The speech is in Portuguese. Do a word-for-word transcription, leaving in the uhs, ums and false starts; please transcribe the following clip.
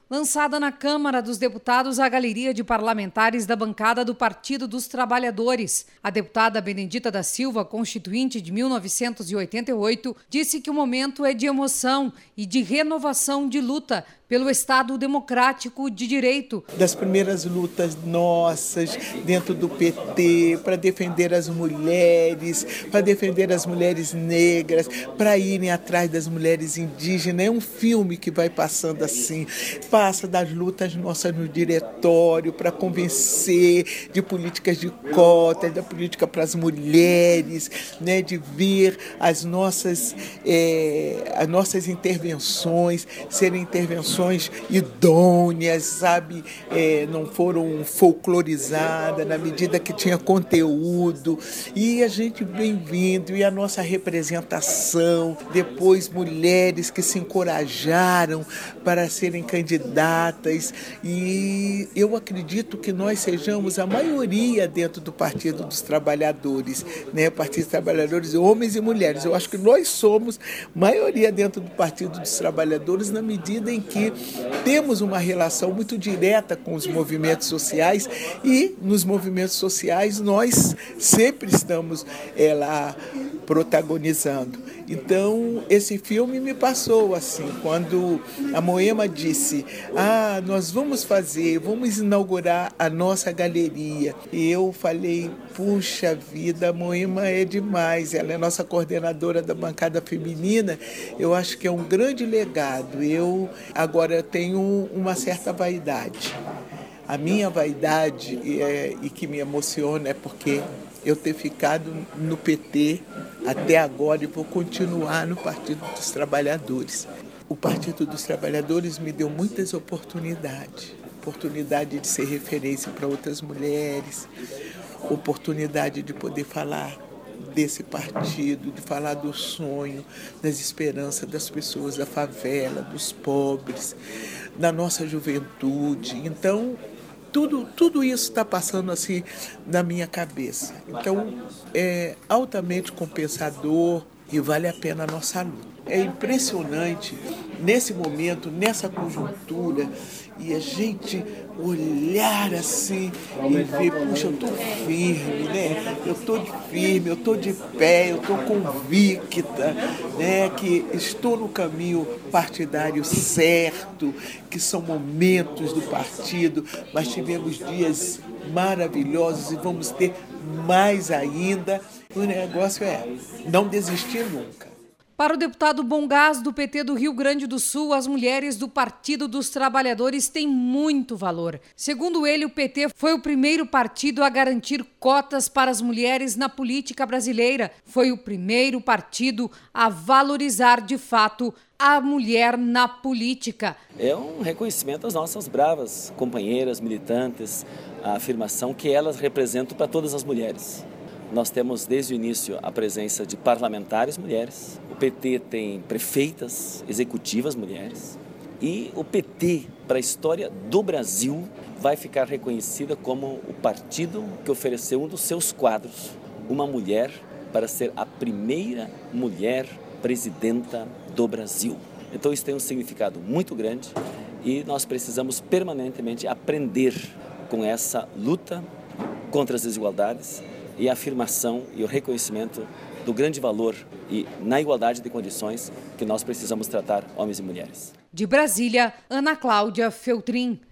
Lançada na Câmara dos Deputados a galeria de parlamentares da bancada do Partido dos Trabalhadores. A deputada Benedita da Silva, constituinte de mil novecentos e oitenta e oito, disse que o momento é de emoção e de renovação de luta pelo Estado democrático de direito. Das primeiras lutas nossas dentro do P T, para defender as mulheres, para defender as mulheres negras, para irem atrás das mulheres indígenas. É um filme que vai passando assim, passa das lutas nossas no diretório para convencer de políticas de cotas, da política para as mulheres, né, de ver as nossas, é, as nossas intervenções serem intervenções idôneas, sabe? É, não foram folclorizadas na medida que tinha conteúdo. E a gente vem vindo, e a nossa representação, depois mulheres que se encorajaram para serem candidatas, e eu acredito que nós sejamos a maioria dentro do Partido dos Trabalhadores, né? Partido dos Trabalhadores, homens e mulheres. Eu acho que nós somos maioria dentro do Partido dos Trabalhadores na medida em que temos uma relação muito direta com os movimentos sociais, e nos movimentos sociais nós sempre estamos é, lá protagonizando. Então, esse filme me passou assim, quando a Moema disse, ah, nós vamos fazer, vamos inaugurar a nossa galeria. E eu falei, puxa vida, a Moema é demais, ela é nossa coordenadora da bancada feminina, eu acho que é um grande legado. Eu agora tenho uma certa vaidade. A minha vaidade, é, e que me emociona, é porque eu ter ficado no P T até agora e vou continuar no Partido dos Trabalhadores. O Partido dos Trabalhadores me deu muitas oportunidades. Oportunidade de ser referência para outras mulheres, oportunidade de poder falar desse partido, de falar do sonho, das esperanças das pessoas da favela, dos pobres, da nossa juventude. Então, Tudo, tudo isso está passando assim na minha cabeça. Então, é altamente compensador e vale a pena a nossa luta. É impressionante, nesse momento, nessa conjuntura, e a gente olhar assim e ver, puxa, eu estou firme, né? Eu estou firme, eu estou de pé, eu estou convicta, né? Que estou no caminho partidário certo, que são momentos do partido, mas tivemos dias maravilhosos e vamos ter mais ainda. O negócio é não desistir nunca. Para o deputado Bongás, do P T do Rio Grande do Sul, as mulheres do Partido dos Trabalhadores têm muito valor. Segundo ele, o P T foi o primeiro partido a garantir cotas para as mulheres na política brasileira. Foi o primeiro partido a valorizar, de fato, a mulher na política. É um reconhecimento às nossas bravas companheiras, militantes, a afirmação que elas representam para todas as mulheres. Nós temos desde o início a presença de parlamentares mulheres, o P T tem prefeitas executivas mulheres e o P T, para a história do Brasil, vai ficar reconhecida como o partido que ofereceu um dos seus quadros, uma mulher, para ser a primeira mulher presidenta do Brasil. Então isso tem um significado muito grande e nós precisamos permanentemente aprender com essa luta contra as desigualdades e a afirmação e o reconhecimento do grande valor e na igualdade de condições que nós precisamos tratar homens e mulheres. De Brasília, Ana Cláudia Feltrin.